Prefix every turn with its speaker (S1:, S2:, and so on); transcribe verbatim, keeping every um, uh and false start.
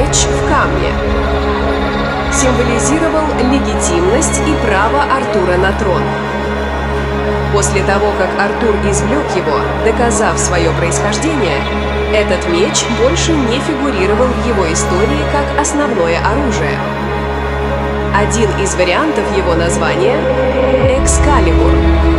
S1: Меч в камне символизировал легитимность и право Артура на трон. После того, как Артур извлек его, доказав свое происхождение, этот меч больше не фигурировал в его истории как основное оружие. Один из вариантов его названия — Экскалибур.